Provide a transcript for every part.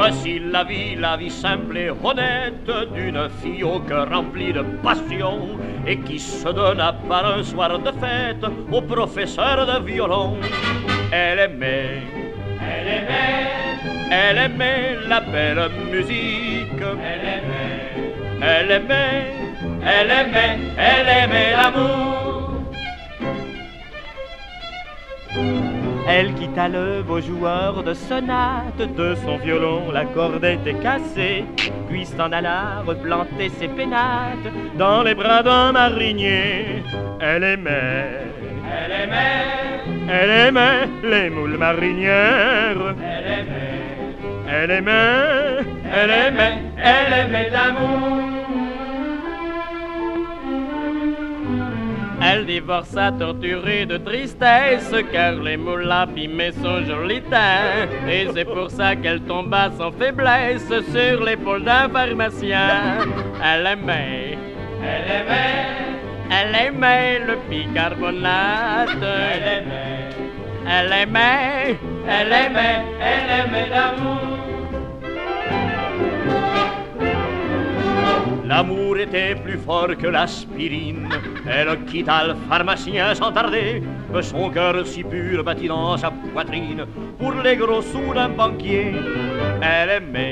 Voici la vie simple et honnête d'une fille au cœur rempli de passion et qui se donna par un soir de fête au professeur de violon. Elle aimait la belle musique. Elle aimait l'amour. Elle quitta le beau joueur de sonate, de son violon la corde était cassée, puis s'en alla replanter ses pénates dans les bras d'un marinier. Elle aimait les moules marinières. Elle aimait l'amour. Elle divorça torturée de tristesse, car les moules abîmaient son joli teint. Et c'est pour ça qu'elle tomba sans faiblesse sur l'épaule d'un pharmacien. Elle aimait le bicarbonate. Elle aimait l'amour. L'amour était plus fort que l'aspirine. Elle quitta le pharmacien sans tarder. Son cœur si pur battit dans sa poitrine pour les gros sous d'un banquier. Elle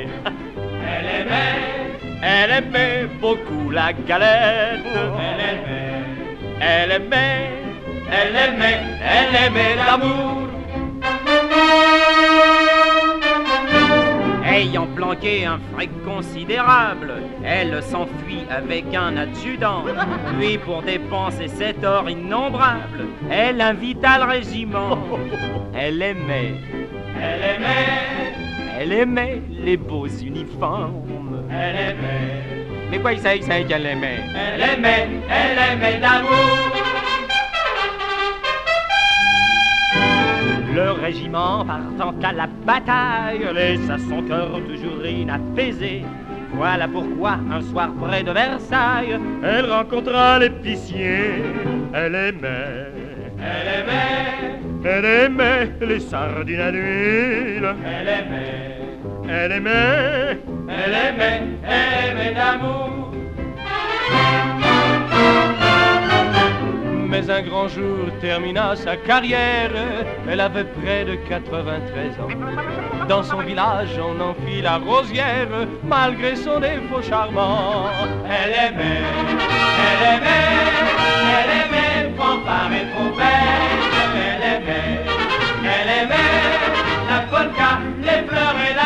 aimait beaucoup la galette. Elle aimait l'amour. Ayant planqué un fric considérable, elle s'enfuit avec un adjudant. Puis pour dépenser cet or innombrable, elle invita le régiment. Elle aimait les beaux uniformes. Mais quoi il sait qu'elle aimait? Elle aimait l'amour. Le régiment partant à la bataille laissa son cœur toujours inapaisé. Voilà pourquoi un soir près de Versailles, elle rencontra l'épicier. Elle aimait les sardines à l'huile. Elle aimait l'amour. Mais un grand jour termina sa carrière. Elle avait près de 93 ans. Dans son village, on en fit la rosière, malgré son défaut charmant. Elle aimait fanfare et trompette. Elle aimait la polka, les fleurs et la